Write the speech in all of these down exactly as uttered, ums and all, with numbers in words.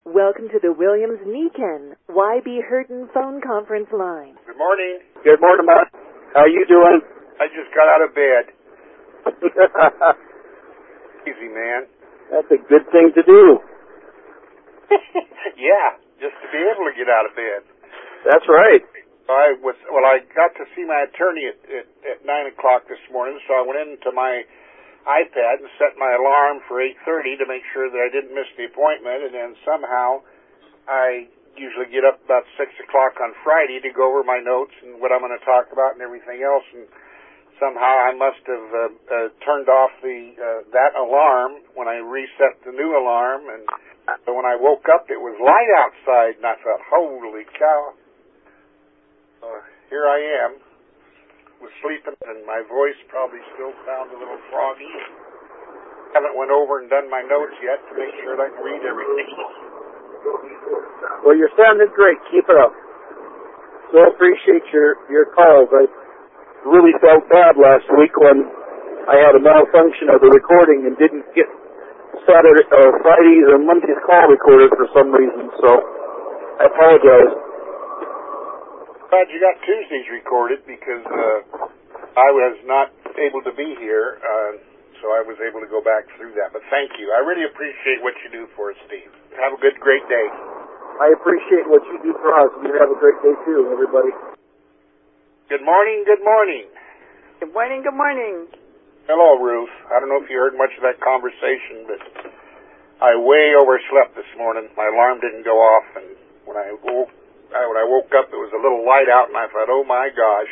Welcome to the Williams-Niken Y B. Hurton phone conference line. Good morning. Good morning, Mark. How are you doing? I just got out of bed. Easy, man. That's a good thing to do. Yeah, just to be able to get out of bed. That's right. I was well. I got to see my attorney at, at, at nine o'clock this morning, so I went into my iPad and set my alarm for eight thirty to make sure that I didn't miss the appointment. And then somehow, I usually get up about six o'clock on Friday to go over my notes and what I'm going to talk about and everything else. And somehow I must have uh, uh, turned off the uh, that alarm when I reset the new alarm. And so when I woke up, it was light outside, and I thought, "Holy cow!" Uh, here I am, was sleeping, and my voice probably still sounds a little froggy. Haven't went over and done my notes yet to make sure that I can read everything. Well, you're sounding great. Keep it up. So I appreciate your, your calls. I really felt bad last week when I had a malfunction of the recording and didn't get Saturday or Friday's or Monday's call recorded for some reason, so I apologize. Glad you got Tuesdays recorded because uh, I was not able to be here, uh, so I was able to go back through that. But thank you. I really appreciate what you do for us, Steve. Have a good, great day. I appreciate what you do for us. You have a great day, too, everybody. Good morning, good morning. Good morning, good morning. Hello, Ruth. I don't know if you heard much of that conversation, but I way overslept this morning. My alarm didn't go off, and when I woke I, when I woke up, it was a little light out, and I thought, "Oh my gosh,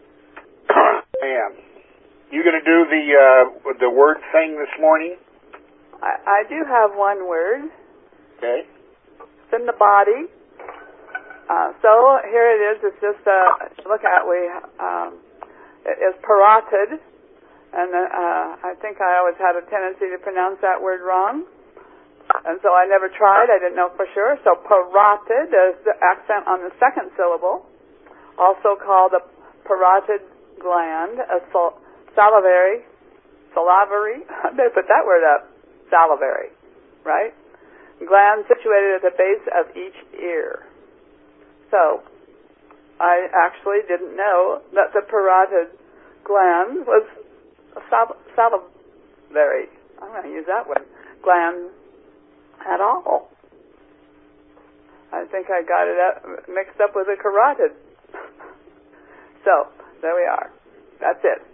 man!" You going to do the uh, the word thing this morning? I, I do have one word. Okay. It's in the body. Uh, so here it is. It's just uh, look at we. Um, it is parotid, and uh, I think I always had a tendency to pronounce that word wrong. And so I never tried. I didn't know for sure. So parotid is the accent on the second syllable, also called a parotid gland, a sal- salivary, salivary. I better put that word up. Salivary, right? Gland situated at the base of each ear. So I actually didn't know that the parotid gland was a sal- salivary. I'm going to use that word. Gland. At all. I think I got it up, mixed up with a carotid. So, there we are. That's it.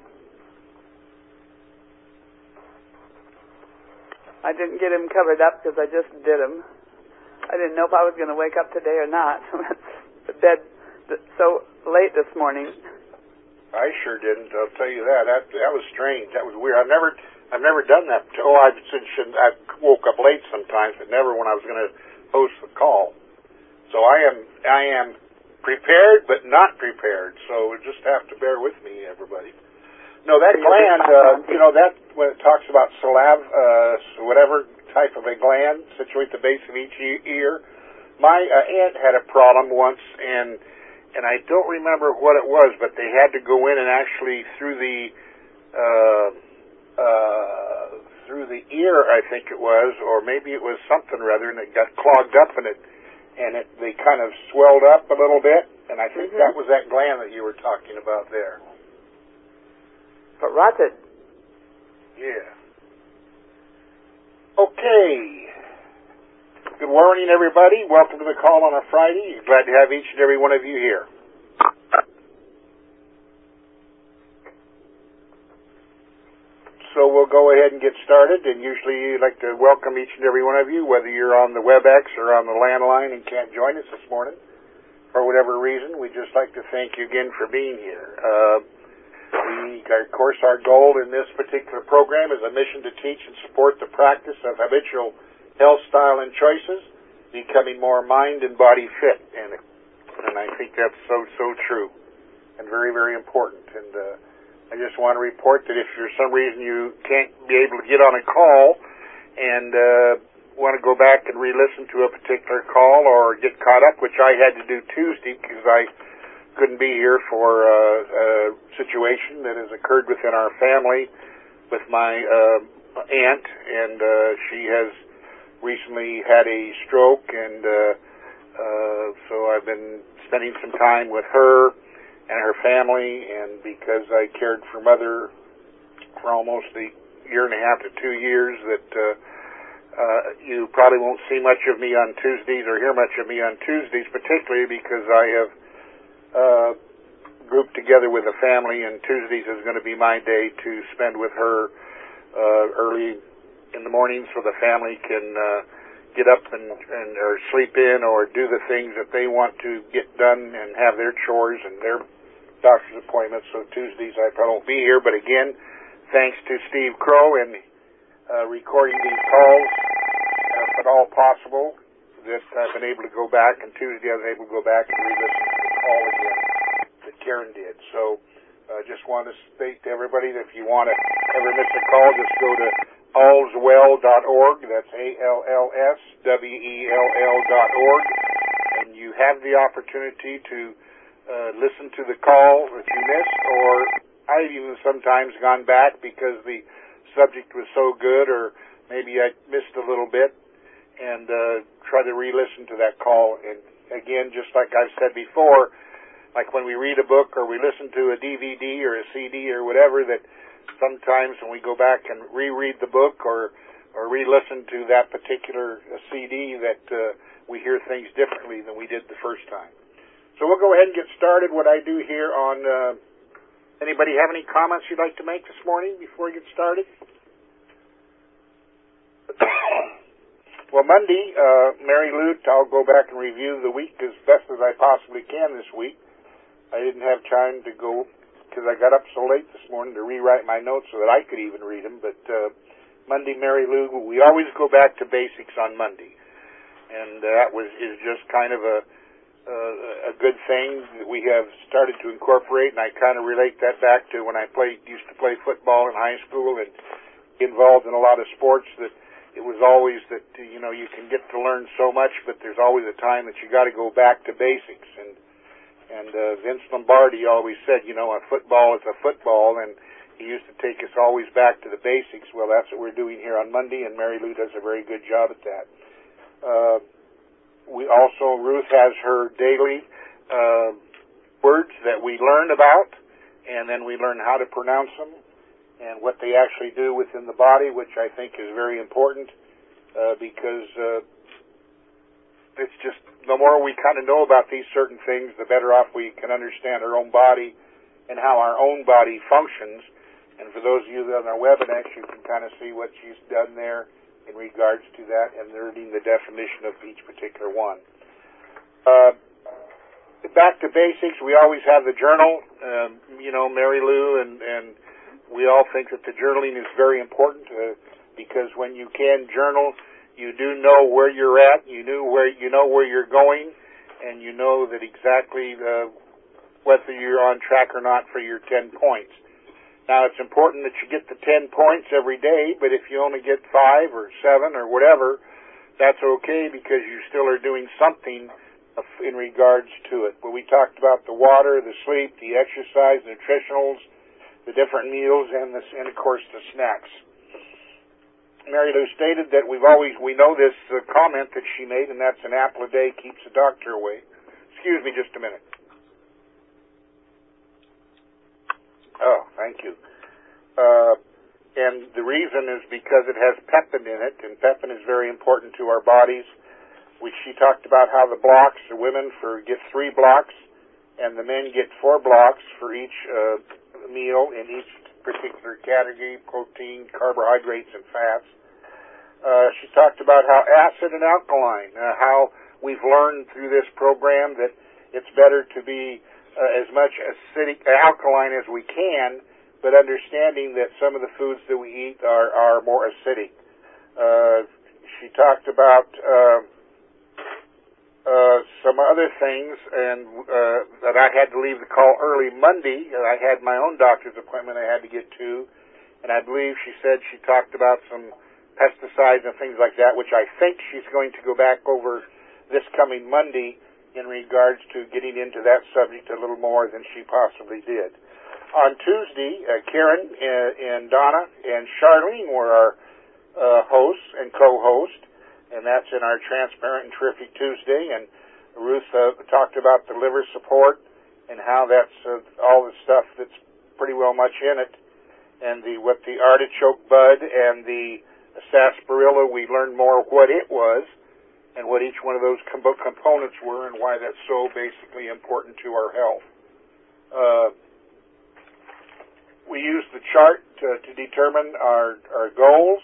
I didn't get him covered up because I just did him. I didn't know if I was going to wake up today or not. The bed so late this morning. I sure didn't. I'll tell you that. That that was strange. That was weird. I've never I've never done that. Oh, I've I woke up late sometimes, but never when I was going to host the call. So I am I am prepared, but not prepared. So just have to bear with me, everybody. No, that gland, uh, you know, that when it talks about salav, uh, whatever type of a gland situated at the base of each ear. My uh, aunt had a problem once, and and I don't remember what it was, but they had to go in and actually through the. Uh, Uh, through the ear, I think it was, or maybe it was something rather, and it got clogged up, and it, and it, they kind of swelled up a little bit, and I think mm-hmm. that was that gland that you were talking about there. Parotid. Yeah. Okay. Good morning, everybody. Welcome to the call on a Friday. Glad to have each and every one of you here. So we'll go ahead and get started, and usually I'd like to welcome each and every one of you, whether you're on the WebEx or on the landline and can't join us this morning for whatever reason. We'd just like to thank you again for being here. Uh, we, of course, our goal in this particular program is a mission to teach and support the practice of habitual health, style, and choices, becoming more mind and body fit, and and I think that's so, so true and very, very important. And uh, I just want to report that if for some reason you can't be able to get on a call and uh, want to go back and re-listen to a particular call or get caught up, which I had to do Tuesday because I couldn't be here for uh, a situation that has occurred within our family with my uh, aunt, and uh, she has recently had a stroke, and uh, uh, so I've been spending some time with her and her family, and because I cared for Mother for almost a year and a half to two years, that uh, uh, you probably won't see much of me on Tuesdays or hear much of me on Tuesdays, particularly because I have uh, grouped together with a family, and Tuesdays is going to be my day to spend with her uh, early in the morning so the family can uh, get up and, and or sleep in or do the things that they want to get done and have their chores and their doctor's appointments. So Tuesdays I probably won't be here, but again, thanks to Steve Crow and uh, recording these calls, uh, if at all possible, that I've been able to go back, and Tuesday I was able to go back and re-listen to the call again that Karen did. So I uh, just want to state to everybody that if you want to ever miss a call, just go to allswell dot org. That's A L L S W E L L dot org. And you have the opportunity to uh, listen to the call that you missed, or I've even sometimes gone back because the subject was so good, or maybe I missed a little bit, and uh, try to re-listen to that call. And again, just like I've said before, like when we read a book or we listen to a D V D or a C D or whatever, that sometimes when we go back and reread the book or or re-listen to that particular C D, that uh, we hear things differently than we did the first time. So we'll go ahead and get started. What I do here on, uh, anybody have any comments you'd like to make this morning before we get started? Well, Monday, uh, Mary Lou, I'll go back and review the week as best as I possibly can this week. I didn't have time to go because I got up so late this morning to rewrite my notes so that I could even read them. But uh, Monday, Mary Lou, we always go back to basics on Monday, and uh, that was is just kind of a uh, a good thing that we have started to incorporate. And I kind of relate that back to when I played used to play football in high school and involved in a lot of sports. That it was always that you know you can get to learn so much, but there's always a time that you got to go back to basics. And And uh, Vince Lombardi always said, you know, a football is a football, and he used to take us always back to the basics. Well, that's what we're doing here on Monday, and Mary Lou does a very good job at that. Uh, we also, Ruth has her daily uh, words that we learn about, and then we learn how to pronounce them and what they actually do within the body, which I think is very important uh, because uh, it's just the more we kind of know about these certain things, the better off we can understand our own body and how our own body functions. And for those of you that are on our WebEx, you can kind of see what she's done there in regards to that and learning the definition of each particular one. Uh, back to basics, we always have the journal. Um, you know, Mary Lou and, and we all think that the journaling is very important uh, because when you can journal, you do know where you're at, you knew where you know where you're going, and you know that exactly uh, whether you're on track or not for your ten points. Now, it's important that you get the ten points every day, but if you only get five or seven or whatever, that's okay because you still are doing something in regards to it. But we talked about the water, the sleep, the exercise, the nutritionals, the different meals, and, the, and of course, the snacks. Mary Lou stated that we've always, we know this uh, comment that she made, and that's an apple a day keeps the doctor away. Excuse me just a minute. Oh, thank you. Uh, and the reason is because it has pepin in it, and pepin is very important to our bodies. We, she talked about how the blocks, the women for get three blocks, and the men get four blocks for each uh, meal in each particular category, protein, carbohydrates, and fats. Uh, she talked about how acid and alkaline, uh, how we've learned through this program that it's better to be uh, as much acidic, alkaline as we can, but understanding that some of the foods that we eat are, are more acidic. Uh, she talked about uh, uh, some other things, and uh, that I had to leave the call early Monday. I had my own doctor's appointment I had to get to, and I believe she said she talked about some pesticides and things like that, which I think she's going to go back over this coming Monday in regards to getting into that subject a little more than she possibly did. On Tuesday, uh, Karen and, and Donna and Charlene were our uh, hosts and co-hosts, and that's in our Transparent and Terrific Tuesday. And Ruth uh, talked about the liver support and how that's uh, all the stuff that's pretty well much in it. And the what the artichoke bud and the sarsaparilla, we learned more what it was and what each one of those com- components were and why that's so basically important to our health. Uh, we used the chart to, to determine our, our goals.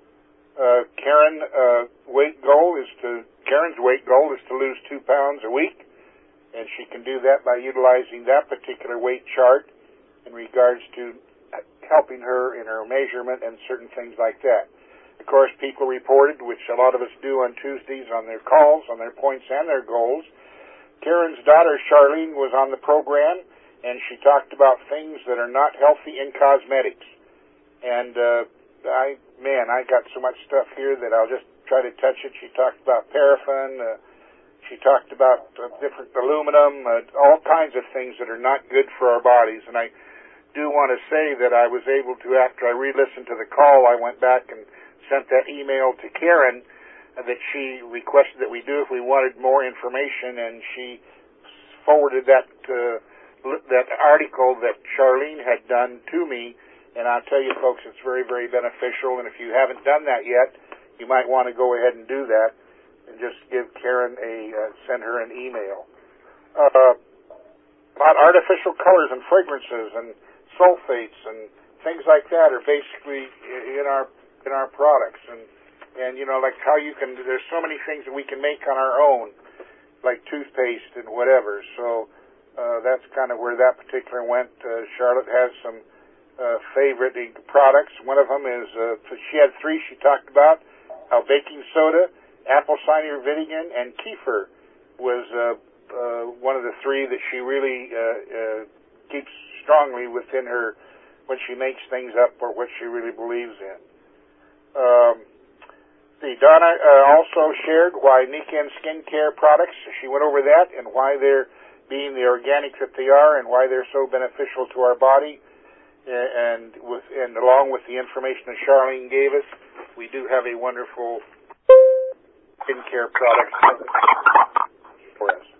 Uh, Karen, uh, weight goal is to, Karen's weight goal is to lose two pounds a week, and she can do that by utilizing that particular weight chart in regards to helping her in her measurement and certain things like that. Of course, people reported, which a lot of us do on Tuesdays on their calls, on their points and their goals. Karen's daughter, Charlene, was on the program, and she talked about things that are not healthy in cosmetics. And, uh, I, man, I got so much stuff here that I'll just try to touch it. She talked about paraffin. Uh, she talked about uh, different aluminum, uh, all kinds of things that are not good for our bodies. And I do want to say that I was able to, after I re-listened to the call, I went back and sent that email to Karen uh, that she requested that we do if we wanted more information, and she forwarded that uh, that article that Charlene had done to me, and I'll tell you folks, it's very, very beneficial, and if you haven't done that yet, you might want to go ahead and do that, and just give Karen a, uh, send her an email. Uh, about artificial colors and fragrances and sulfates and things like that are basically in our in our products, and and you know, like how you can, there's so many things that we can make on our own, like toothpaste and whatever. So uh, that's kind of where that particular went. Uh, Charlotte has some uh, favorite products. One of them is uh, she had three she talked about: how baking soda, apple cider vinegar, and kefir was uh, uh, one of the three that she really uh, uh, keeps strongly within her when she makes things up or what she really believes in. Um, see, Donna uh, also shared why Nikken skincare products, she went over that and why they're being the organic that they are and why they're so beneficial to our body. And with and along with the information that Charlene gave us, we do have a wonderful skincare product for us.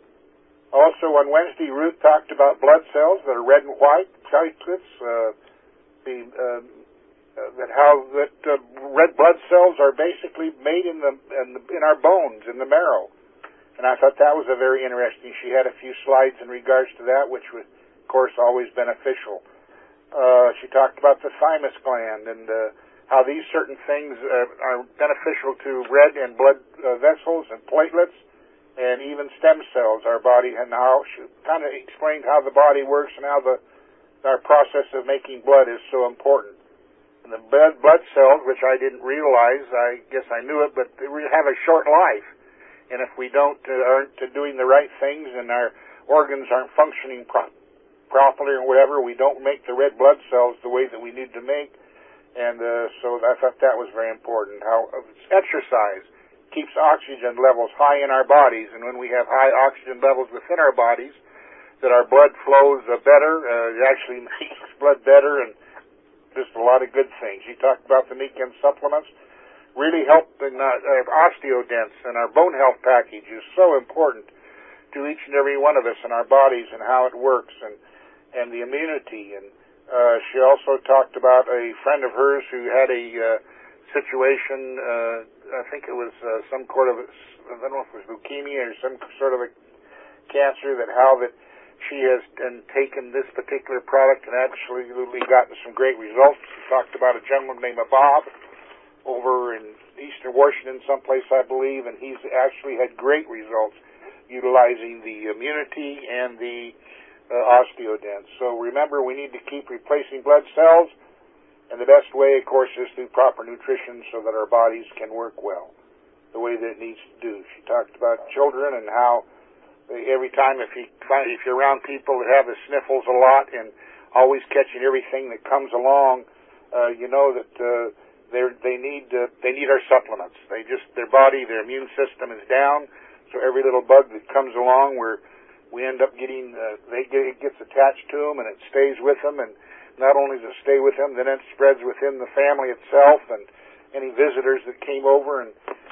Also on Wednesday, Ruth talked about blood cells that are red and white, platelets, uh, the uh, Uh, that how that uh, red blood cells are basically made in the, in the in our bones, in the marrow, and I thought that was a very interesting. She had a few slides in regards to that, which was, of course, always beneficial. Uh, she talked about the thymus gland and uh, how these certain things uh, are beneficial to red and blood uh, vessels and platelets, and even stem cells. Our body, and how she kind of explained how the body works and how the our process of making blood is so important. And the blood, blood cells, which I didn't realize, I guess I knew it, but they have a short life. And if we don't uh, aren't doing the right things and our organs aren't functioning pro- properly or whatever, we don't make the red blood cells the way that we need to make. And uh, so I thought that was very important. How uh, exercise keeps oxygen levels high in our bodies, and when we have high oxygen levels within our bodies, that our blood flows uh, better. Uh, it actually makes blood better and just a lot of good things. She talked about the Nikken supplements. Really help in uh, uh, osteodents, and our bone health package is so important to each and every one of us in our bodies and how it works, and, and the immunity. And uh, she also talked about a friend of hers who had a uh, situation, uh, I think it was uh, some sort of, I don't know if it was leukemia or some sort of a cancer, that how that she has and taken this particular product and absolutely gotten some great results. She talked about a gentleman named Bob over in eastern Washington someplace, I believe, and he's actually had great results utilizing the immunity and the uh, osteodents. So remember, we need to keep replacing blood cells, and the best way, of course, is through proper nutrition so that our bodies can work well the way that it needs to do. She talked about children and how every time if you if you're around people that have the sniffles a lot and always catching everything that comes along, uh, you know that uh, they they need uh, they need our supplements. They just their body, their immune system is down, so every little bug that comes along, where we end up getting uh, they get, it gets attached to them and it stays with them, and not only does it stay with them, then it spreads within the family itself and any visitors that came over, and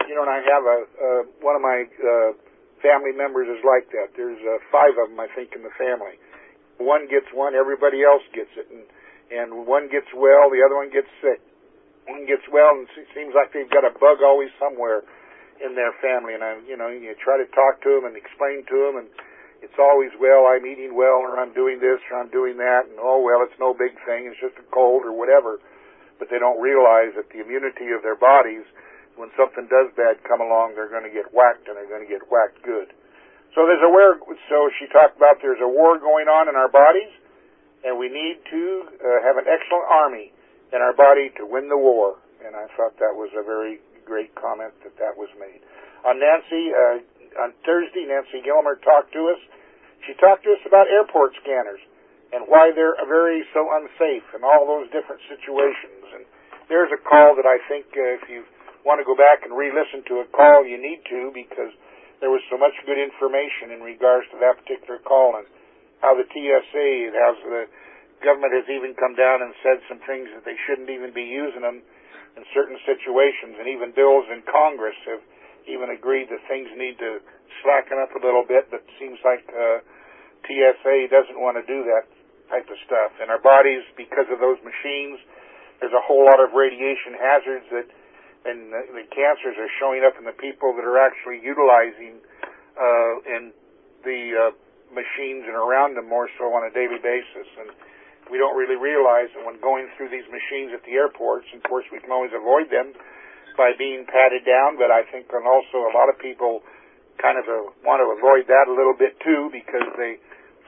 you know, and I have a uh, one of my uh, family members is like that. There's uh, five of them, I think, in the family. One gets one, everybody else gets it, and and one gets well, the other one gets sick. One gets well, and it seems like they've got a bug always somewhere in their family. And I, you know, you try to talk to them and explain to them, and it's always, well, I'm eating well, or I'm doing this, or I'm doing that, and oh well, it's no big thing, it's just a cold or whatever. But they don't realize that the immunity of their bodies, when something does bad come along, they're going to get whacked, and they're going to get whacked good. So there's a war. So she talked about there's a war going on in our bodies, and we need to uh, have an excellent army in our body to win the war. And I thought that was a very great comment that that was made. On Nancy, uh, on Thursday, Nancy Gilmer talked to us. She talked to us about airport scanners and why they're very so unsafe and all those different situations. And there's a call that I think uh, if you want to go back and re-listen to a call, you need to, because there was so much good information in regards to that particular call and how the T S A, how the government has even come down and said some things that they shouldn't even be using them in certain situations, and even bills in Congress have even agreed that things need to slacken up a little bit, but it seems like uh, T S A doesn't want to do that type of stuff. And our bodies, because of those machines, there's a whole lot of radiation hazards that, and the, the cancers are showing up in the people that are actually utilizing uh, in the uh, machines and around them more so on a daily basis. And we don't really realize that when going through these machines at the airports, and of course we can always avoid them by being patted down, but I think and also a lot of people kind of uh, want to avoid that a little bit too, because they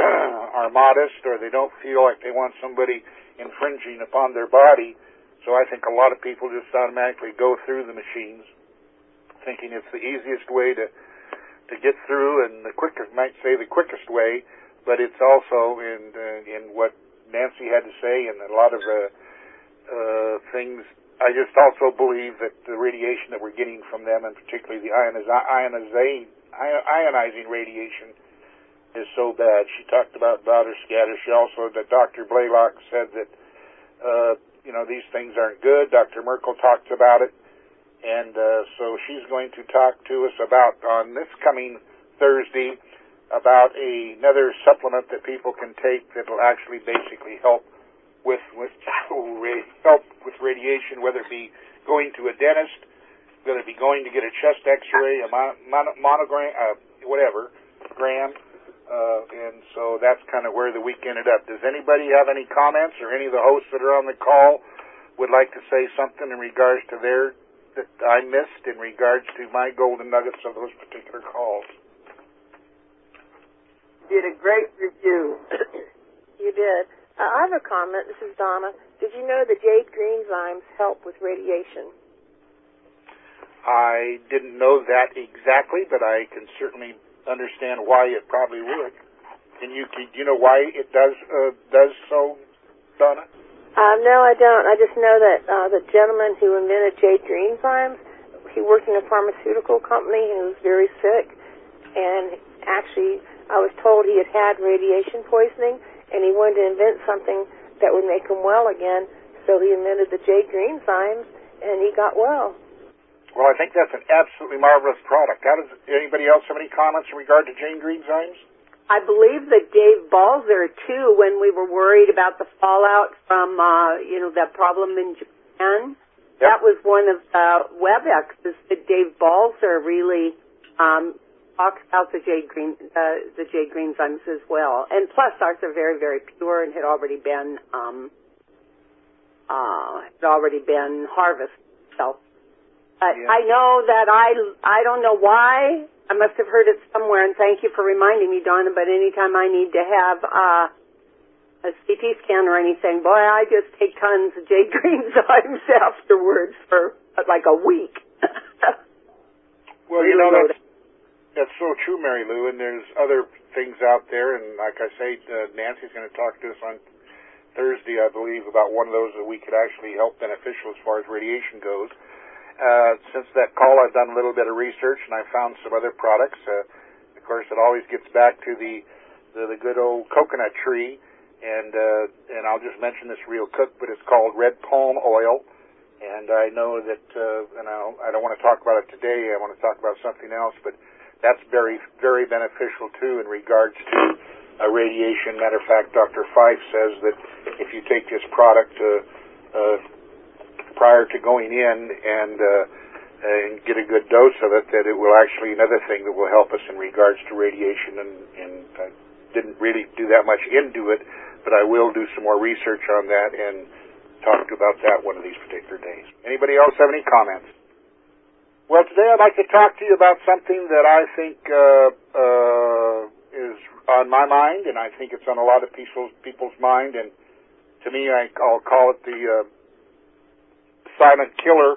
are modest, or they don't feel like they want somebody infringing upon their body. So I think a lot of people just automatically go through the machines thinking it's the easiest way to to get through, and the quickest, might say the quickest way, but it's also in uh, in what Nancy had to say, and a lot of uh, uh, things. I just also believe that the radiation that we're getting from them, and particularly the ioniz- ionizing, ionizing radiation, is so bad. She talked about Bowder scatter. She also, that Doctor Blaylock said that, uh, you know, these things aren't good. Doctor Merkel talked about it, and uh, so she's going to talk to us about, on this coming Thursday, about a, another supplement that people can take that will actually basically help with with help with radiation, whether it be going to a dentist, whether it be going to get a chest X-ray, a mon- mon- monogram, uh, whatever, gram, uh, and so that's kind of where the week ended up. Does anybody have any comments, or any of the hosts that are on the call would like to say something in regards to their, that I missed in regards to my golden nuggets of those particular calls? Did a great review. You did. Uh, I have a comment. This is Donna. Did you know the jade greenzymes help with radiation? I didn't know that exactly, but I can certainly understand why it probably would. Can you, do you know why it does uh, does so, Donna? Uh, no, I don't. I just know that uh, the gentleman who invented jade greenzymes, he worked in a pharmaceutical company and he was very sick, and actually I was told he had had radiation poisoning, and he wanted to invent something that would make him well again, so he invented the jade greenzymes, and he got well. Well, I think that's an absolutely marvelous product. How does anybody else have any comments in regard to jade greenzymes? I believe that Dave Balzer, too, when we were worried about the fallout from, uh, you know, that problem in Japan, yep. That was one of the WebExes that Dave Balzer really um, talks about the jade green, uh, the jade greenzymes as well. And plus, ours are very, very pure and had already been, um, uh, had already been harvested. So, but yeah. I know that I, I don't know why. I must have heard it somewhere, and thank you for reminding me, Donna. But anytime I need to have uh, a C T scan or anything, boy, I just take tons of jade greenzymes afterwards for like a week. Well, you know, that's, that's so true, Mary Lou, and there's other things out there, and like I say, uh, Nancy's going to talk to us on Thursday, I believe, about one of those that we could actually help beneficial as far as radiation goes. Uh, since that call, I've done a little bit of research, and I found some other products. Uh, of course, it always gets back to the, the, the good old coconut tree, and uh, and I'll just mention this real quick, but it's called red palm oil, And I know that, uh, and I don't, I don't want to talk about it today. I want to talk about something else, but that's very, very beneficial too in regards to uh, radiation. Matter of fact, Doctor Fife says that if you take this product uh, uh, prior to going in and uh, and get a good dose of it, that it will actually, another thing that will help us in regards to radiation, and, and I didn't really do that much into it, but I will do some more research on that and talk about that one of these particular days. Anybody else have any comments? Well, today I'd like to talk to you about something that I think uh, uh, is on my mind, and I think it's on a lot of people's, people's mind, and to me, I, I'll call it the uh, silent killer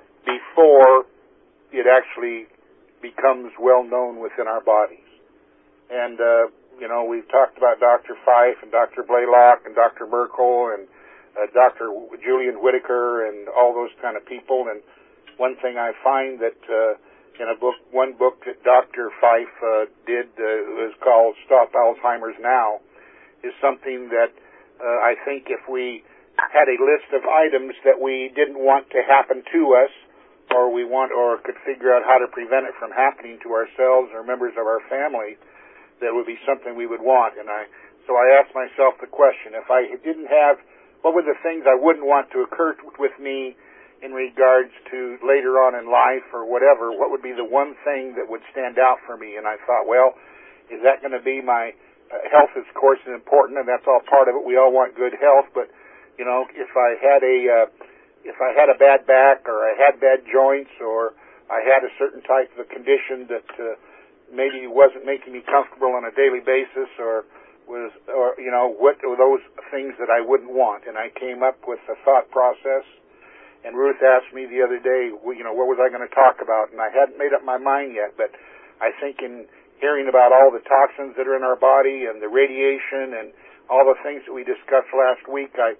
before it actually becomes well known within our bodies. And, uh, you know, we've talked about Doctor Fife and Doctor Blaylock and Doctor Merkel and uh, Doctor Julian Whitaker and all those kind of people. And one thing I find that uh, in a book, one book that Doctor Fife uh, did uh, is called Stop Alzheimer's Now, is something that uh, I think if we had a list of items that we didn't want to happen to us, or we want, or could figure out how to prevent it from happening to ourselves or members of our family, that would be something we would want. And I, so I asked myself the question: if I didn't have, what were the things I wouldn't want to occur with me in regards to later on in life or whatever? What would be the one thing that would stand out for me? And I thought, well, is that going to be my uh, health? Is, of course, is important, and that's all part of it. We all want good health, but you know, if I had a uh, if I had a bad back, or I had bad joints, or I had a certain type of a condition that uh, maybe wasn't making me comfortable on a daily basis, or was, or you know, what were those things that I wouldn't want? And I came up with a thought process. And Ruth asked me the other day, well, you know, what was I going to talk about? And I hadn't made up my mind yet, but I think in hearing about all the toxins that are in our body and the radiation and all the things that we discussed last week, I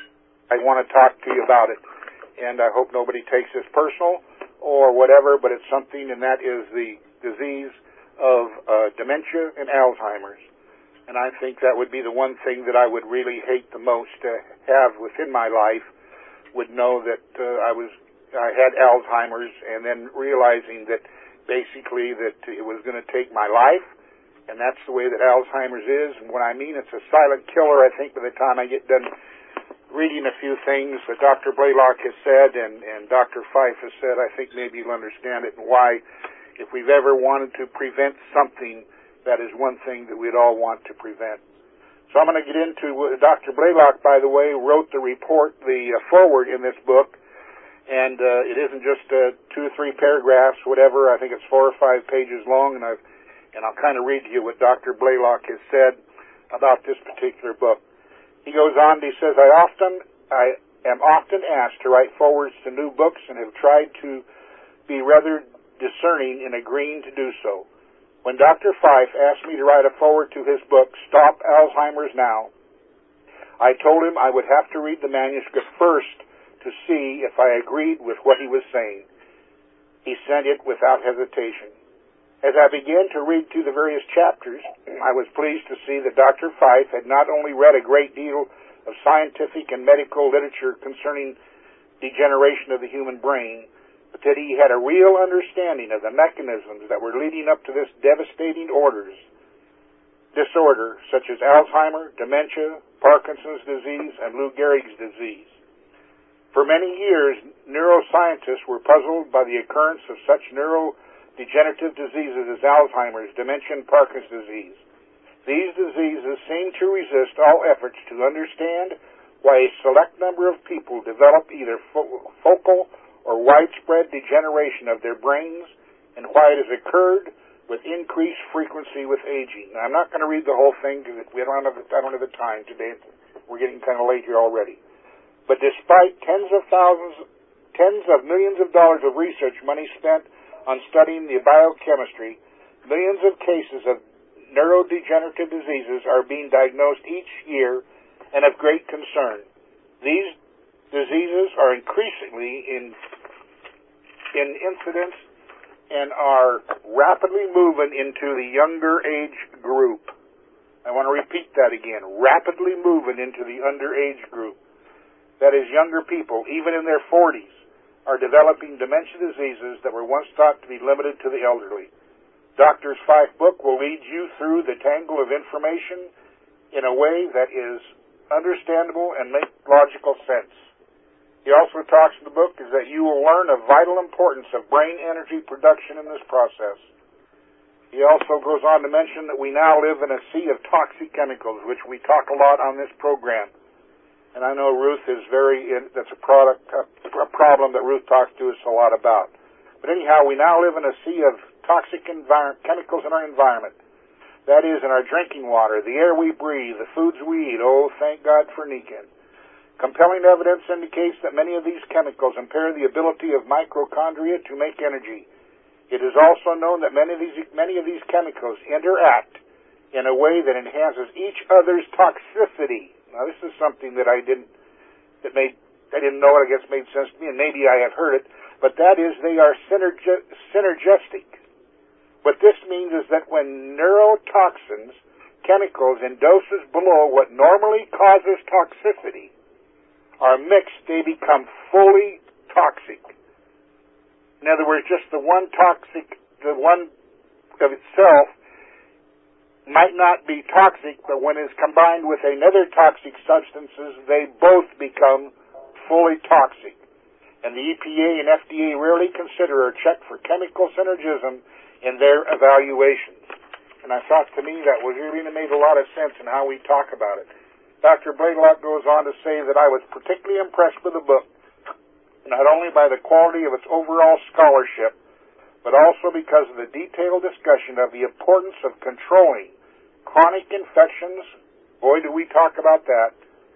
I want to talk to you about it. And I hope nobody takes this personal or whatever, but it's something, and that is the disease of uh, dementia and Alzheimer's. And I think that would be the one thing that I would really hate the most to have within my life, would know that uh, I was I had Alzheimer's, and then realizing that basically that it was going to take my life, and that's the way that Alzheimer's is. And when I mean it's a silent killer, I think by the time I get done reading a few things that Doctor Blaylock has said and, and Doctor Fife has said, I think maybe you'll understand it and why, if we've ever wanted to prevent something, that is one thing that we'd all want to prevent. So I'm going to get into, uh, Doctor Blaylock, by the way, wrote the report, the uh, foreword in this book, and uh, it isn't just uh, two or three paragraphs, whatever. I think it's four or five pages long, and, I've, and I'll kind of read to you what Doctor Blaylock has said about this particular book. He goes on, he says, I often, I am often asked to write forewords to new books and have tried to be rather discerning in agreeing to do so. When Doctor Fife asked me to write a foreword to his book, Stop Alzheimer's Now, I told him I would have to read the manuscript first to see if I agreed with what he was saying. He sent it without hesitation. As I began to read through the various chapters, I was pleased to see that Doctor Fife had not only read a great deal of scientific and medical literature concerning degeneration of the human brain, but that he had a real understanding of the mechanisms that were leading up to this devastating orders, disorder, such as Alzheimer, dementia, Parkinson's disease, and Lou Gehrig's disease. For many years, neuroscientists were puzzled by the occurrence of such neurodegenerative diseases as Alzheimer's, dementia, and Parkinson's disease. These diseases seem to resist all efforts to understand why a select number of people develop either fo- focal or widespread degeneration of their brains, and why it has occurred with increased frequency with aging. Now, I'm not going to read the whole thing because we don't have, I don't have the time today. We're getting kind of late here already. But despite tens of thousands, tens of millions of dollars of research money spent on studying the biochemistry, millions of cases of neurodegenerative diseases are being diagnosed each year and of great concern. These diseases are increasingly in, in incidence and are rapidly moving into the younger age group. I want to repeat that again. Rapidly moving into the underage group. That is younger people, even in their forties. are developing dementia diseases that were once thought to be limited to the elderly. Doctor Fife book will lead you through the tangle of information in a way that is understandable and makes logical sense. He also talks in the book is that you will learn of vital importance of brain energy production in this process. He also goes on to mention that we now live in a sea of toxic chemicals, which we talk a lot on this program. And I know Ruth is very, in, that's a product, a, a problem that Ruth talks to us a lot about. But anyhow, we now live in a sea of toxic envir- chemicals in our environment. That is, in our drinking water, the air we breathe, the foods we eat. Oh, thank God for Niken. Compelling evidence indicates that many of these chemicals impair the ability of mitochondria to make energy. It is also known that many of these, many of these chemicals interact in a way that enhances each other's toxicity. Now, this is something that I didn't, that made, I didn't know it, I guess made sense to me, and maybe I have heard it, but that is they are synergi- synergistic. What this means is that when neurotoxins, chemicals in doses below what normally causes toxicity, are mixed, they become fully toxic. In other words, just the one toxic, the one of itself might not be toxic, but when it's combined with another toxic substances, they both become fully toxic. And the E P A and F D A rarely consider or check for chemical synergism in their evaluations. And I thought to me that was really made a lot of sense in how we talk about it. Doctor Blaylock goes on to say that I was particularly impressed with the book, not only by the quality of its overall scholarship, but also because of the detailed discussion of the importance of controlling chronic infections. Boy, do we talk about that,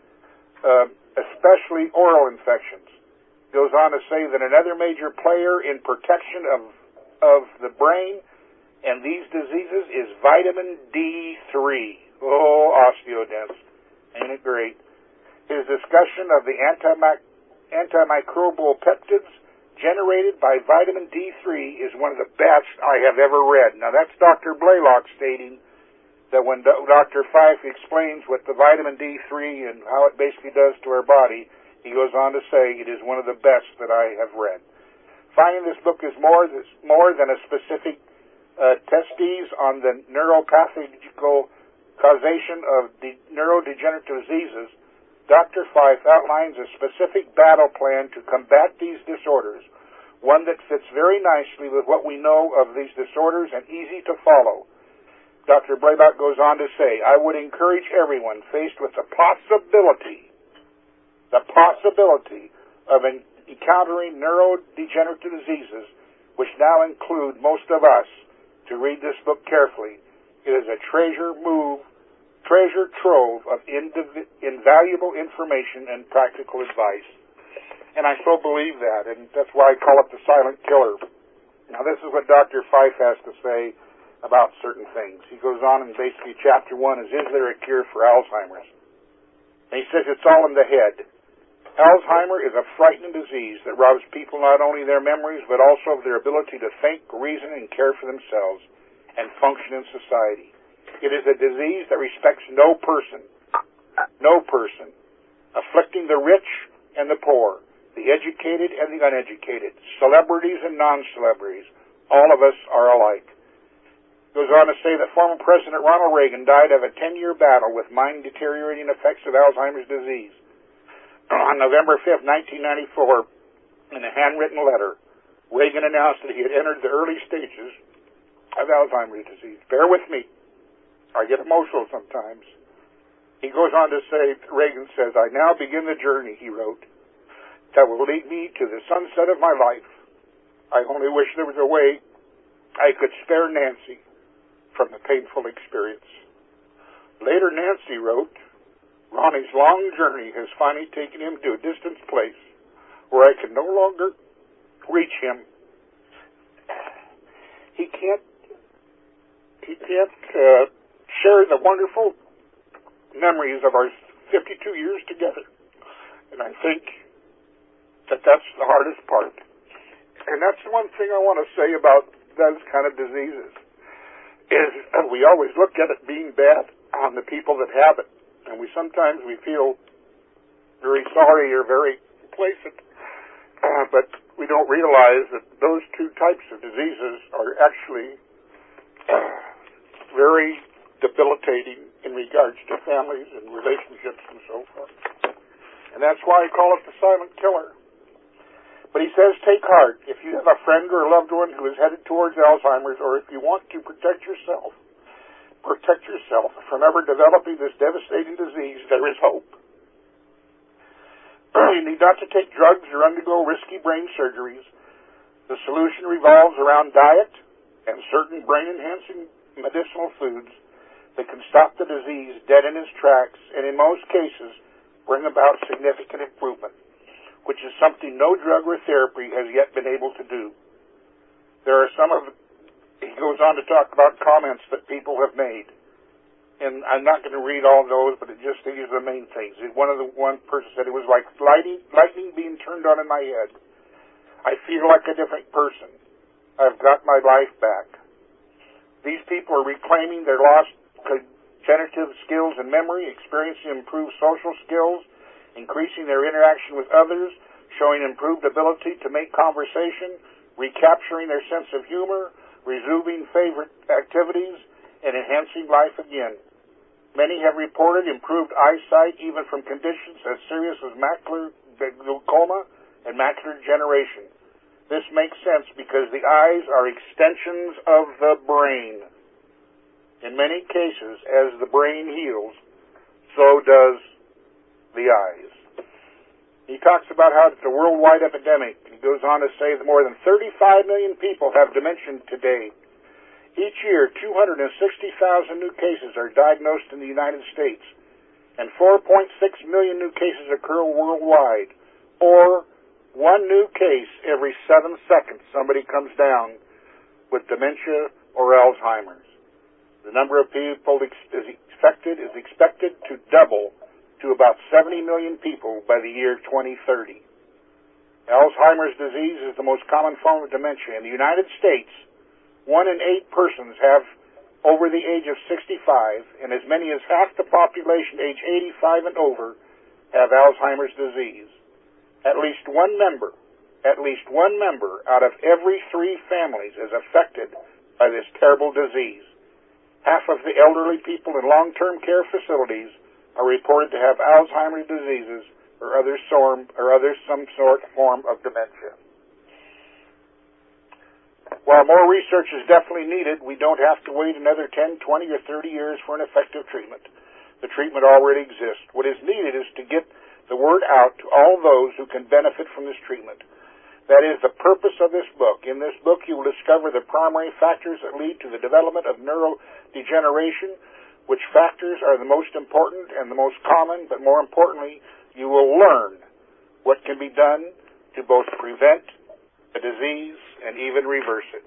uh, especially oral infections. Goes on to say that another major player in protection of of the brain and these diseases is vitamin D three. Oh, osteodens. Ain't it great? His discussion of the antimic- antimicrobial peptides generated by vitamin D three is one of the best I have ever read. Now, that's Doctor Blaylock stating that when Doctor Fife explains what the vitamin D three and how it basically does to our body, he goes on to say it is one of the best that I have read. Finding this book is more, more than a specific uh, testes on the neuropathological causation of de- neurodegenerative diseases. Doctor Fife outlines a specific battle plan to combat these disorders, one that fits very nicely with what we know of these disorders and easy to follow. Doctor Blaylock goes on to say, I would encourage everyone faced with the possibility, the possibility of an encountering neurodegenerative diseases, which now include most of us, to read this book carefully. It is a treasure move, treasure trove of indiv- invaluable information and practical advice. And I so believe that, and that's why I call it the silent killer. Now, this is what Doctor Fife has to say about certain things. He goes on in basically chapter one is, is there a cure for Alzheimer's? And he says it's all in the head. Alzheimer is a frightening disease that robs people not only their memories, but also of their ability to think, reason, and care for themselves and function in society. It is a disease that respects no person, no person, afflicting the rich and the poor, the educated and the uneducated, celebrities and non-celebrities. All of us are alike. Goes on to say that former President Ronald Reagan died of a ten-year battle with mind-deteriorating effects of Alzheimer's disease. On November fifth, nineteen ninety-four, in a handwritten letter, Reagan announced that he had entered the early stages of Alzheimer's disease. Bear with me. I get emotional sometimes. He goes on to say, Reagan says, I now begin the journey, he wrote, that will lead me to the sunset of my life. I only wish there was a way I could spare Nancy from the painful experience. Later, Nancy wrote, Ronnie's long journey has finally taken him to a distant place where I can no longer reach him. He can't, he can't uh, share the wonderful memories of our fifty-two years together. And I think that that's the hardest part. And that's the one thing I want to say about those kind of diseases, is we always look at it being bad on the people that have it. And we sometimes we feel very sorry or very complacent. Uh, but we don't realize that those two types of diseases are actually very debilitating in regards to families and relationships and so forth. And that's why I call it the silent killer. But he says, take heart. If you have a friend or a loved one who is headed towards Alzheimer's, or if you want to protect yourself, protect yourself from ever developing this devastating disease, there is hope. You need not to take drugs or undergo risky brain surgeries. The solution revolves around diet and certain brain-enhancing medicinal foods that can stop the disease dead in its tracks and, in most cases, bring about significant improvement, which is something no drug or therapy has yet been able to do. There are some of, he goes on to talk about comments that people have made. And I'm not going to read all those, but it just, these are the main things. One of the, one person said it was like lightning, lightning being turned on in my head. I feel like a different person. I've got my life back. These people are reclaiming their lost cognitive skills and memory, experiencing improved social skills, increasing their interaction with others, showing improved ability to make conversation, recapturing their sense of humor, resuming favorite activities, and enhancing life again. Many have reported improved eyesight even from conditions as serious as macular glaucoma and macular degeneration. This makes sense because the eyes are extensions of the brain. In many cases, as the brain heals, so does the eyes. He talks about how it's a worldwide epidemic. He goes on to say that more than thirty-five million people have dementia today. Each year, two hundred sixty thousand new cases are diagnosed in the United States, and four point six million new cases occur worldwide, or one new case every seven seconds somebody comes down with dementia or Alzheimer's. The number of people ex- is expected is expected to double to about seventy million people by the year twenty thirty. Alzheimer's disease is the most common form of dementia. In the United States, one in eight persons have over the age of sixty-five, and as many as half the population age eighty-five and over have Alzheimer's disease. At least one member, at least one member out of every three families is affected by this terrible disease. Half of the elderly people in long-term care facilities are reported to have Alzheimer's diseases or other form or other some sort form of dementia. While more research is definitely needed, we don't have to wait another ten, twenty, or thirty years for an effective treatment. The treatment already exists. What is needed is to get the word out to all those who can benefit from this treatment. That is the purpose of this book. In this book, you will discover the primary factors that lead to the development of neurodegeneration, which factors are the most important and the most common, but more importantly, you will learn what can be done to both prevent the disease and even reverse it.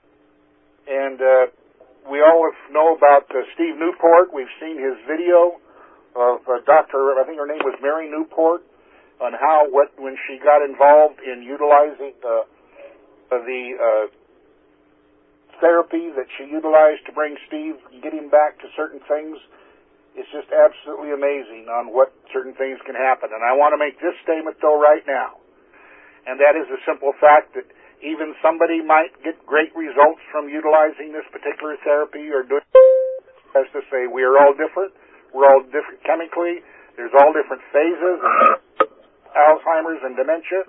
And uh, we all know about uh, Steve Newport. We've seen his video of uh, Doctor, I think her name was Mary Newport, on how what when she got involved in utilizing uh, the uh, therapy that she utilized to bring Steve and get him back to certain things. It's just absolutely amazing on what certain things can happen. And I want to make this statement, though, right now. And that is the simple fact that even somebody might get great results from utilizing this particular therapy or doing, as to say, we are all different. We're all different chemically. There's all different phases of Alzheimer's and dementia.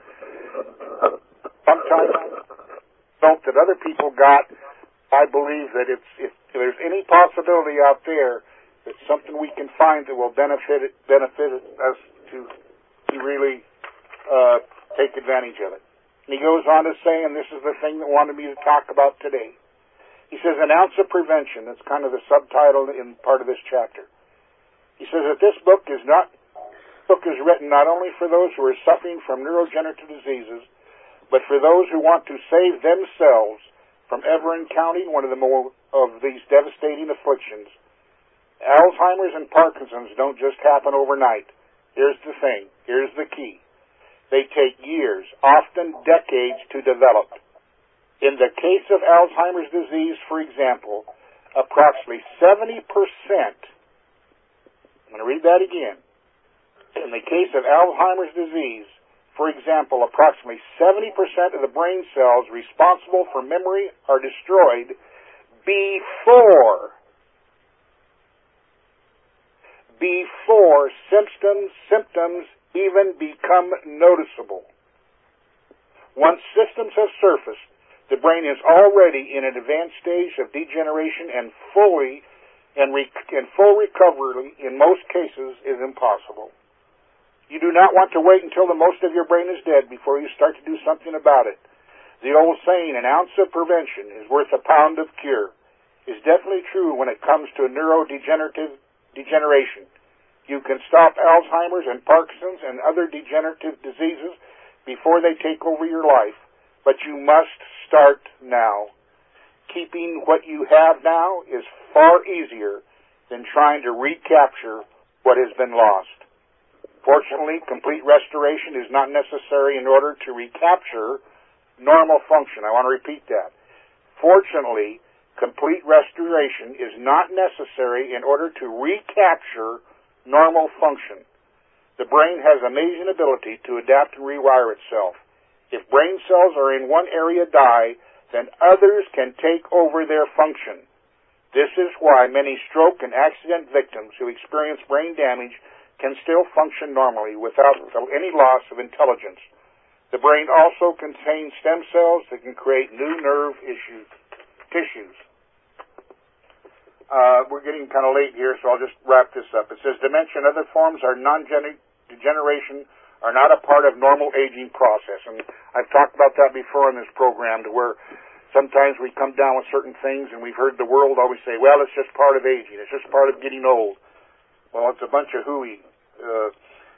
Sometimes result that other people got, I believe that it's, if there's any possibility out there that something we can find that will benefit it, benefit us to, to really uh, take advantage of it. And he goes on to say, and this is the thing that wanted me to talk about today. He says, an ounce of prevention. That's kind of the subtitle in part of this chapter. He says that this book is not book is written not only for those who are suffering from neurodegenerative diseases, but for those who want to save themselves from ever encountering one of the more of these devastating afflictions. Alzheimer's and Parkinson's don't just happen overnight. Here's the thing. Here's the key. They take years, often decades, to develop. In the case of Alzheimer's disease, for example, approximately seventy percent, I'm going to read that again. In the case of Alzheimer's disease, For example, approximately seventy percent of the brain cells responsible for memory are destroyed before before symptoms symptoms even become noticeable. Once symptoms have surfaced, the brain is already in an advanced stage of degeneration, and fully and, re- and full recovery in most cases is impossible. You do not want to wait until the most of your brain is dead before you start to do something about it. The old saying, an ounce of prevention is worth a pound of cure, is definitely true when it comes to neurodegenerative degeneration. You can stop Alzheimer's and Parkinson's and other degenerative diseases before they take over your life, but you must start now. Keeping what you have now is far easier than trying to recapture what has been lost. Fortunately, complete restoration is not necessary in order to recapture normal function. I want to repeat that. Fortunately, complete restoration is not necessary in order to recapture normal function. The brain has amazing ability to adapt and rewire itself. If brain cells are in one area die, then others can take over their function. This is why many stroke and accident victims who experience brain damage can still function normally without any loss of intelligence. The brain also contains stem cells that can create new nerve issues, tissues. Uh, we're getting kind of late here, so I'll just wrap this up. It says dementia and other forms of non-degeneration are not a part of normal aging process. And I've talked about that before in this program, to where sometimes we come down with certain things, and we've heard the world always say, well, it's just part of aging. It's just part of getting old. Well, it's a bunch of hooey. Uh,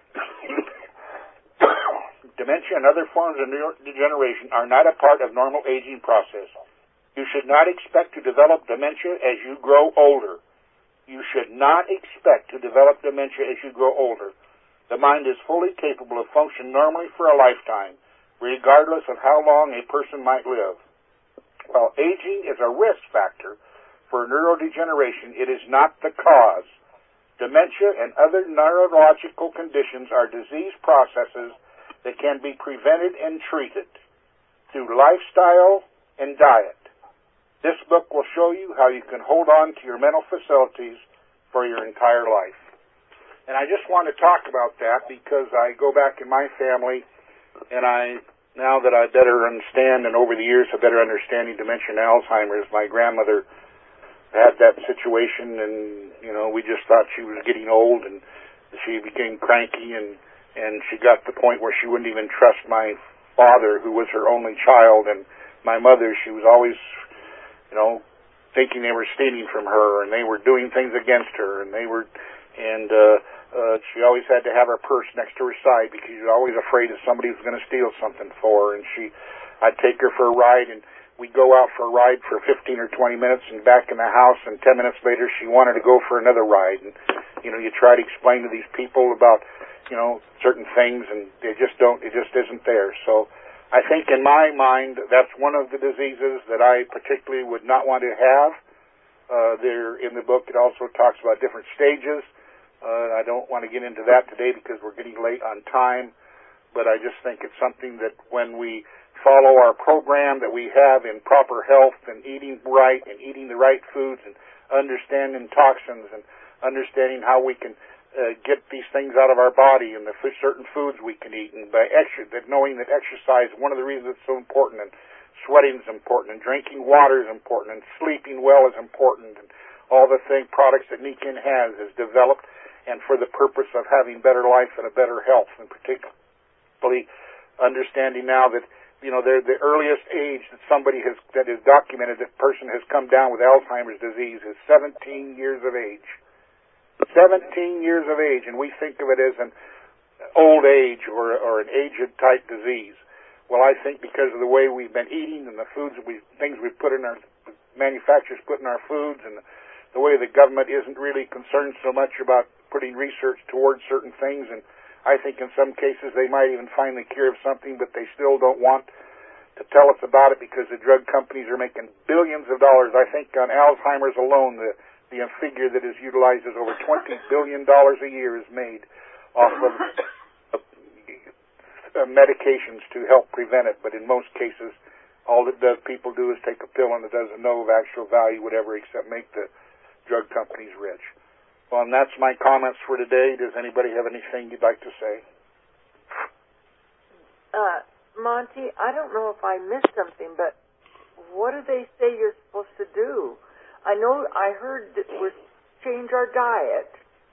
dementia and other forms of neurodegeneration are not a part of normal aging process. You should not expect to develop dementia as you grow older. You should not expect to develop dementia as you grow older. The mind is fully capable of functioning normally for a lifetime, regardless of how long a person might live. While aging is a risk factor for neurodegeneration, it is not the cause. Dementia and other neurological conditions are disease processes that can be prevented and treated through lifestyle and diet. This book will show you how you can hold on to your mental facilities for your entire life. And I just want to talk about that because I go back in my family, and I, now that I better understand, and over the years have better understanding dementia and Alzheimer's, my grandmother had that situation, and, you know, we just thought she was getting old, and she became cranky, and, and she got to the point where she wouldn't even trust my father, who was her only child, and my mother, she was always, you know, thinking they were stealing from her, and they were doing things against her, and they were, and uh, uh, she always had to have her purse next to her side because she was always afraid that somebody was going to steal something for her. And she, I'd take her for a ride, and we'd go out for a ride for fifteen or twenty minutes, and back in the house, and ten minutes later she wanted to go for another ride. And you know, you try to explain to these people about, you know, certain things, and they just don't, it just isn't there. So I think in my mind, that's one of the diseases that I particularly would not want to have. Uh, there in the book, it also talks about different stages. Uh, I don't want to get into that today because we're getting late on time, but I just think it's something that when we follow our program that we have in proper health and eating right and eating the right foods and understanding toxins and understanding how we can Uh, get these things out of our body and the f- certain foods we can eat, and by extra, that knowing that exercise, one of the reasons it's so important, and sweating is important, and drinking water is important, and sleeping well is important, and all the thing products that Nikin has is developed, and for the purpose of having better life and a better health, and particularly understanding now that, you know, they're the earliest age that somebody has, that is documented that person has come down with Alzheimer's disease is seventeen years of age. seventeen years of age, and we think of it as an old age or, or an aged-type disease. Well, I think because of the way we've been eating and the foods that we, things we put in our, manufacturers put in our foods, and the way the government isn't really concerned so much about putting research towards certain things, and I think in some cases they might even find the cure of something, but they still don't want to tell us about it because the drug companies are making billions of dollars. I think on Alzheimer's alone, the The figure that is utilized is over twenty billion dollars a year is made off of uh, medications to help prevent it, but in most cases, all it does, people do is take a pill and it doesn't know of actual value, whatever, except make the drug companies rich. Well, and that's my comments for today. Does anybody have anything you'd like to say? Uh, Monty, I don't know if I missed something, but what do they say you're supposed to do? I know I heard that we're change our diet,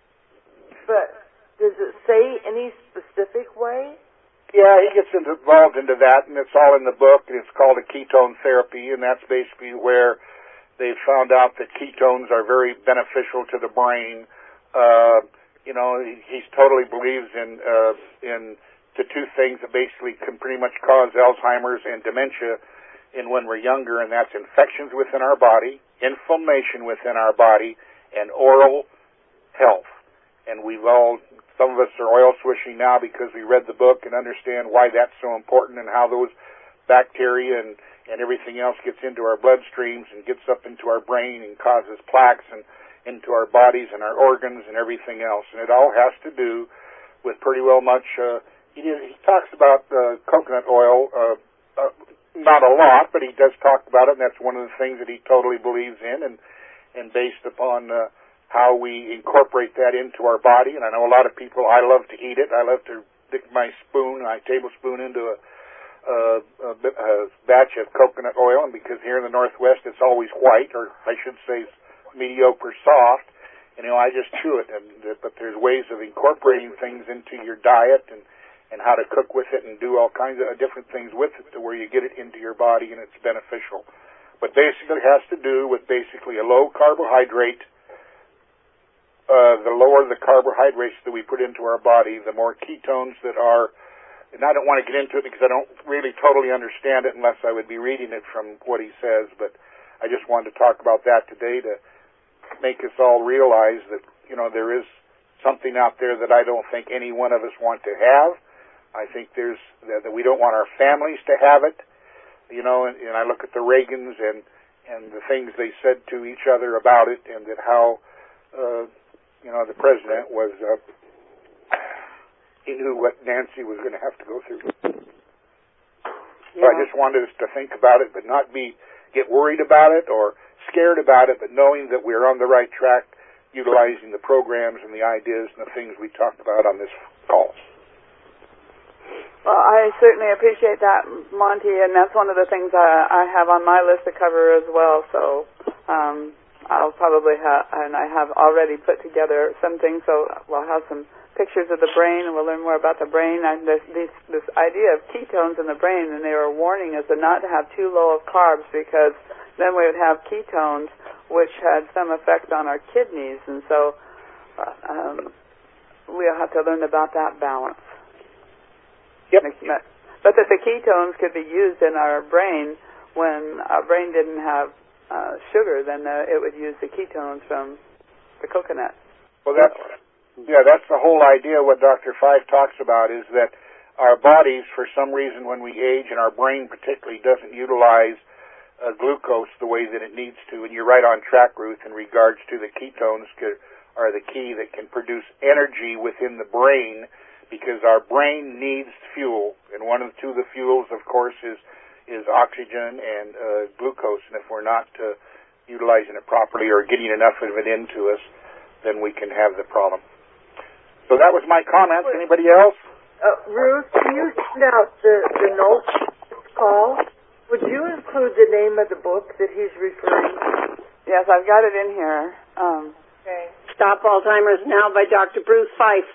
but does it say any specific way? Yeah, he gets involved into that, and it's all in the book, and it's called a ketone therapy, and that's basically where they've found out that ketones are very beneficial to the brain. Uh, you know, he, he totally believes in uh, in the two things that basically can pretty much cause Alzheimer's and dementia in when we're younger, and that's infections within our body, inflammation within our body, and oral health. And we've all... Some of us are oil swishing now because we read the book and understand why that's so important and how those bacteria and, and everything else gets into our bloodstreams and gets up into our brain and causes plaques and into our bodies and our organs and everything else. And it all has to do with pretty well much, uh, he, he talks about uh, coconut oil, uh, uh, not a lot, but he does talk about it, and that's one of the things that he totally believes in, and, and based upon... Uh, how we incorporate that into our body. And I know a lot of people, I love to eat it. I love to stick my spoon, my tablespoon into a, a, a, a batch of coconut oil, and because here in the Northwest it's always white, or I should say mediocre soft, and, you know, I just chew it. And, but there's ways of incorporating things into your diet and, and how to cook with it and do all kinds of different things with it to where you get it into your body and it's beneficial. But basically it has to do with basically a low carbohydrate. Uh, the lower the carbohydrates that we put into our body, the more ketones that are, and I don't want to get into it because I don't really totally understand it unless I would be reading it from what he says, but I just wanted to talk about that today to make us all realize that, you know, there is something out there that I don't think any one of us want to have. I think there's, that we don't want our families to have it, you know, and, and I look at the Reagans and, and the things they said to each other about it, and that how, uh, you know, the president was, uh, he knew what Nancy was going to have to go through. Yeah. So I just wanted us to think about it, but not be, get worried about it or scared about it, but knowing that we're on the right track, utilizing the programs and the ideas and the things we talked about on this call. Well, I certainly appreciate that, Monty, and that's one of the things I, I have on my list to cover as well, so, um, I'll probably have, and I have already put together some things, so we'll have some pictures of the brain, and we'll learn more about the brain, and this, this, this idea of ketones in the brain, and they were warning us not to have too low of carbs, because then we would have ketones, which had some effect on our kidneys, and so uh, um, we'll have to learn about that balance. Yep. But that the ketones could be used in our brain when our brain didn't have Uh, sugar, then uh, it would use the ketones from the coconut. Well, that's, yeah, that's the whole idea. What Doctor Five talks about is that our bodies, for some reason, when we age, and our brain particularly, doesn't utilize uh, glucose the way that it needs to. And you're right on track, Ruth, in regards to the ketones are the key that can produce energy within the brain, because our brain needs fuel. And one of the two of the fuels, of course, is is oxygen and uh, glucose, and if we're not uh, utilizing it properly or getting enough of it into us, then we can have the problem. So that was my comments. Anybody else? Uh, Ruth, can you send out the, the notes for this call? Would you include the name of the book that he's referring to? Yes, I've got it in here. Um, okay. Stop Alzheimer's Now by Doctor Bruce Fife.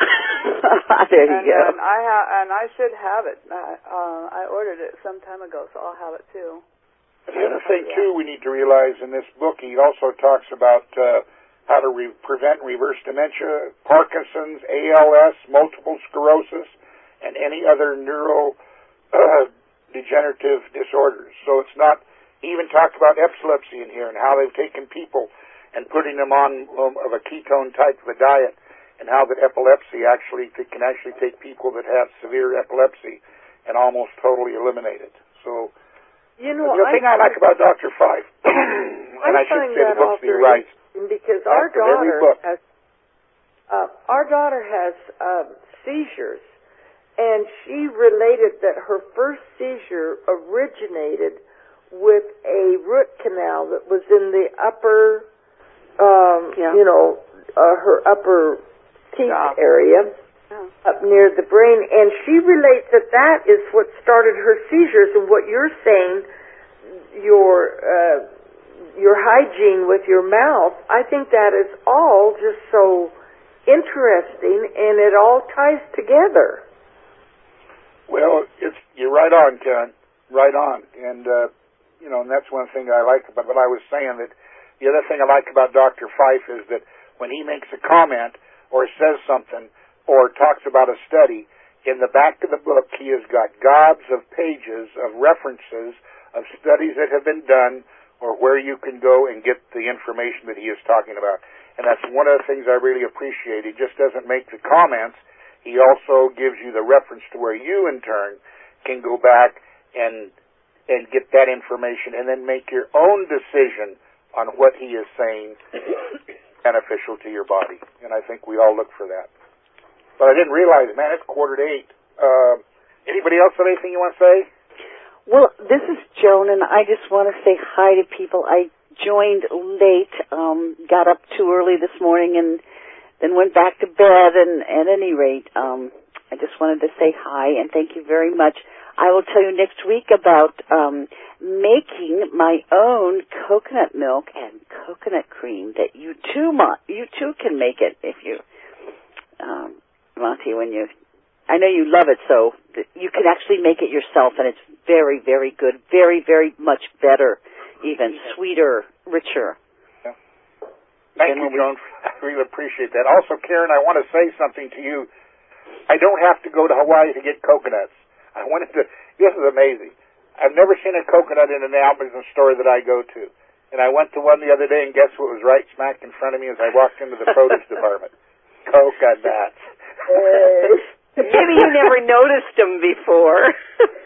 There you and, go. And I ha- and I should have it. Uh, uh, I ordered it some time ago, so I'll have it too. The other thing too we need to realize in this book, he also talks about uh, how to re- prevent reverse dementia, Parkinson's, A L S, multiple sclerosis, and any other neuro uh, degenerative disorders. So it's not, he even talked about epilepsy in here and how they've taken people and putting them on um, of a ketone type of a diet, and how that epilepsy actually can actually take people that have severe epilepsy and almost totally eliminate it. So, you know, the I thing I like about Doctor Five, and I, I should say the book's the right, because our daughter has uh, our daughter has uh, seizures, and she related that her first seizure originated with a root canal that was in the upper, um, Yeah. you know, uh, her upper teeth Yeah. area, Yeah. up near the brain, and she relates that that is what started her seizures. And what you're saying, your uh, your hygiene with your mouth, I think that is all just so interesting, and it all ties together. Well, it's you're right on, Karen. Right on, and uh, you know, and that's one thing I like about what I was saying. That the other thing I like about Doctor Fife is that when he makes a comment or says something or talks about a study, in the back of the book he has got gobs of pages of references of studies that have been done or where you can go and get the information that he is talking about. And that's one of the things I really appreciate. He just doesn't make the comments. He also gives you the reference to where you, in turn, can go back and and get that information and then make your own decision on what he is saying beneficial to your body. And I think we all look for that. But I didn't realize, man, it's quarter to eight. Uh, anybody else have anything you want to say? Well, this is Joan, and I just want to say hi to people. I joined late, um, got up too early this morning, and then went back to bed. And at any rate, um, I just wanted to say hi and thank you very much. I will tell you next week about um, making my own coconut milk and coconut cream that you too, mo- you too can make it if you, um, Monty, when you. I know you love it, so you can actually make it yourself, and it's very, very good, very, very much better, even sweeter, richer. Yeah. Thank you, Joan. I really appreciate that. Also, Karen, I want to say something to you. I don't have to go to Hawaii to get coconuts. I wanted to. This is amazing. I've never seen a coconut in an Albertsons store that I go to, and I went to one the other day, and guess what was right smack in front of me as I walked into the produce department? Coconuts. Maybe you never noticed them before.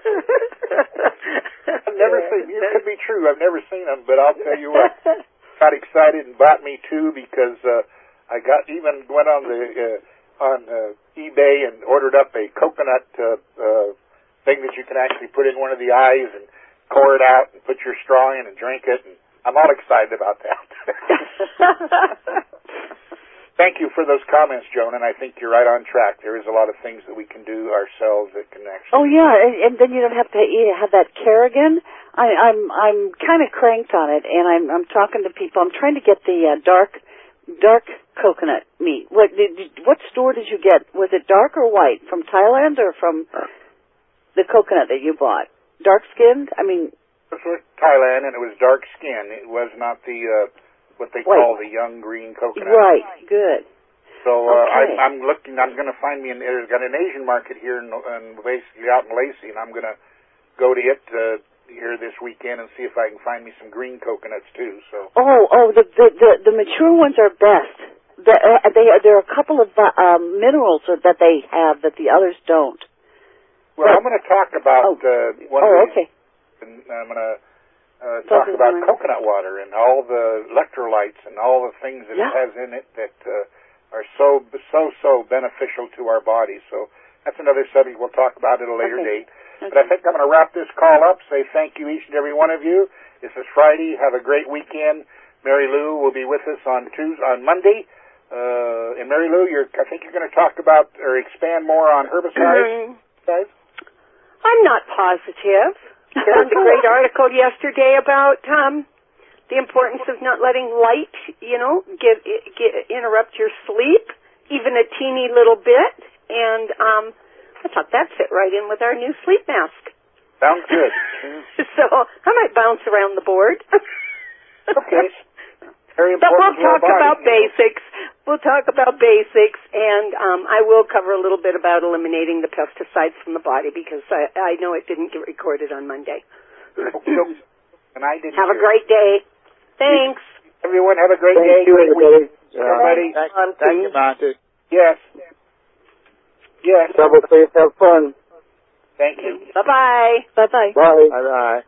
I've never seen. It could be true. I've never seen them, but I'll tell you what. Got excited and bought me two because uh, I got even went on the uh, on uh, eBay and ordered up a coconut uh, uh, thing that you can actually put in one of the eyes and pour it out and put your straw in and drink it. And I'm all excited about that. Thank you for those comments, Joan, and I think you're right on track. There is a lot of things that we can do ourselves that can actually... Oh, yeah, and, and then you don't have to eat, have that Kerrigan. I, I'm I'm kind of cranked on it, and I'm I'm talking to people. I'm trying to get the uh, dark dark coconut meat. What did, what store did you get? Was it dark or white? From Thailand or from the coconut that you bought? Dark-skinned? I mean... It was Thailand, and it was dark skin. It was not the... Uh, what they White. call the young green coconut. Right, good. So uh, okay. I, I'm looking. I'm going to find me. An, there's got an Asian market here, in, in basically out in Lacey, and I'm going to go to it uh, here this weekend and see if I can find me some green coconuts too. So. Oh, oh, the the the, the mature ones are best. The, uh, they there are a couple of uh, um, minerals that they have that the others don't. Well, but, I'm going to talk about oh, uh, one oh, of these. Okay. And I'm going to. Uh, talk about coconut water and all the electrolytes and all the things that yeah. it has in it that uh, are so, so, so beneficial to our bodies. So that's another subject we'll talk about at a later okay. date. Okay. But I think I'm going to wrap this call up, say thank you each and every one of you. This is Friday. Have a great weekend. Mary Lou will be with us on Tuesday, on Monday. Uh, and Mary Lou, you're, I think you're going to talk about or expand more on herbicides. Mm-hmm. I'm not positive. I found a great article yesterday about um, the importance of not letting light, you know, get, get, interrupt your sleep, even a teeny little bit. And um, I thought that fit right in with our new sleep mask. Sounds good. So I might bounce around the board. Okay. Very important. But we'll talk body, about you know. basics. We'll talk about basics, and um, I will cover a little bit about eliminating the pesticides from the body because I, I know it didn't get recorded on Monday. And I didn't Have a hear. great day. Thanks. Everyone have a great Thank day. you, Great everybody. week. Everybody. Thank, thank you, Monty. Yes. Yes. Travel safe, have fun. Thank you. Bye-bye. Bye-bye. Bye. Bye-bye.